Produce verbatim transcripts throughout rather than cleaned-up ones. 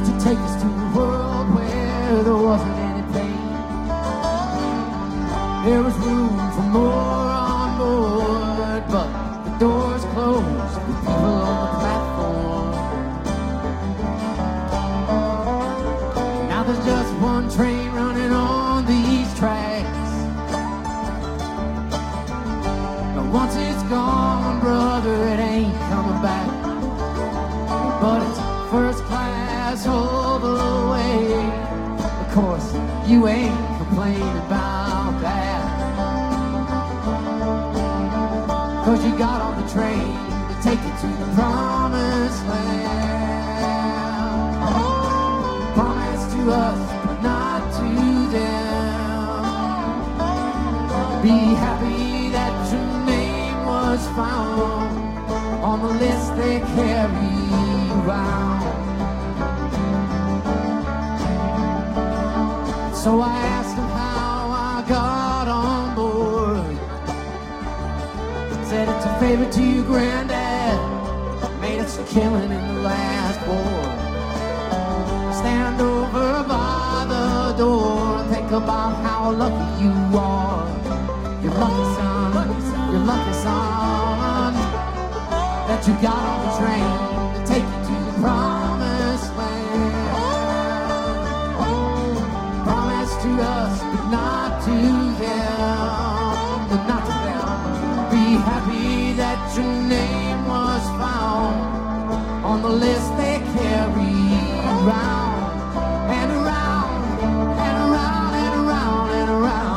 supposed to take us to a world where there wasn't any pain. There was room for more on board, but the doors closed with people on the platform. Now there's just one train running on these tracks. But once it's gone, brother, it ain't coming back. But it's first class all the way. Of course, you ain't complaining about that, 'cause you got on the train to take you to the promised land. Promised to us, but not to them. Be happy that your name was found on the list they carry around. So I asked him how I got on board. Said it's a favor to your granddad, made us a killing in the last war. Stand over by the door and think about how lucky you are. You're lucky, son, you're lucky, son, that you got on the train to take you to the promised land. Promised to us, but not to them, but not to them. Be happy that your name was found on the list they carry around and around and around and around and around.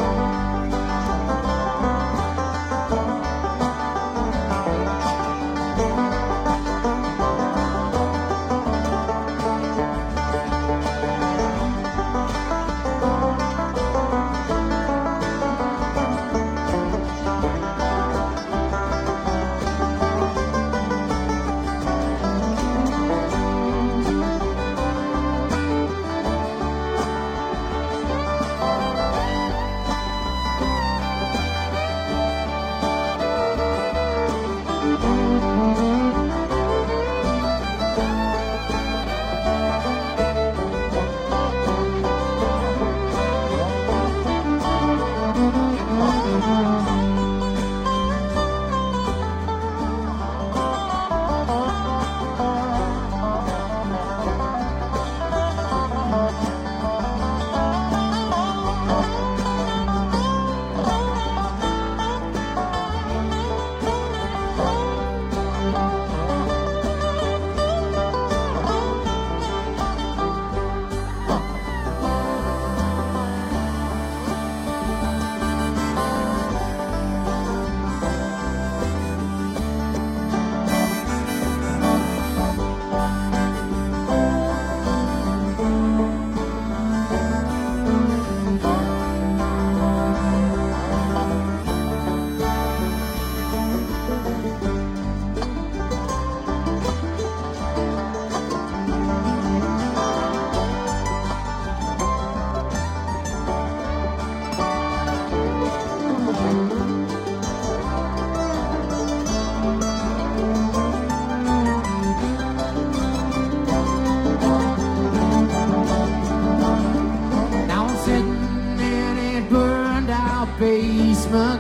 Basement,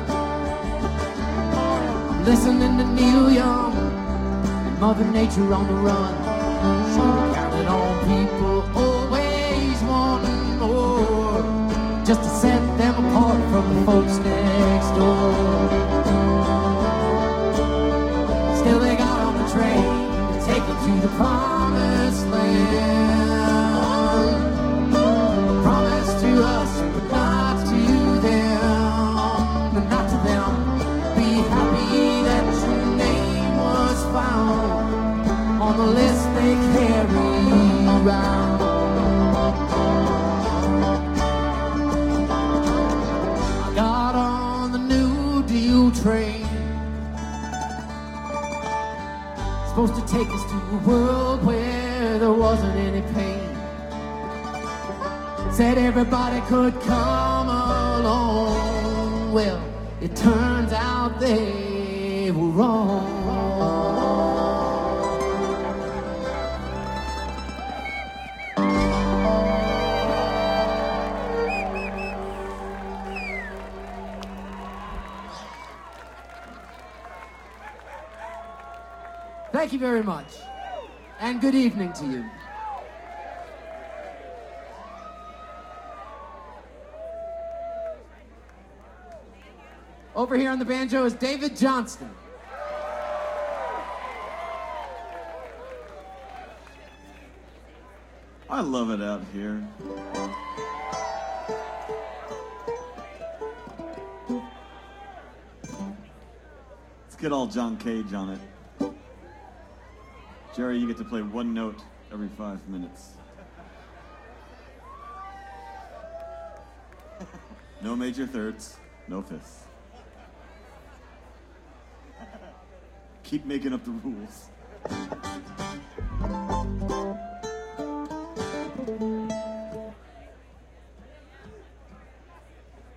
listening to Neil Young, Mother Nature on the run. Counting on people, always wanting more, just to set them apart from the folks next door. Still they got on the train to take them to the promised land. Promised to us, but not to them. Not to them. Be happy that your name was found on the list they carry around. I got on the New Deal train, supposed to take us to a world where there wasn't any pain. Said everybody could come along. Well, it turns out they were wrong. Thank you very much. And good evening to you. Over here on the banjo is David Johnston. I love it out here. Let's get all John Cage on it. Jerry, you get to play one note every five minutes. No major thirds, no fifths. Keep making up the rules.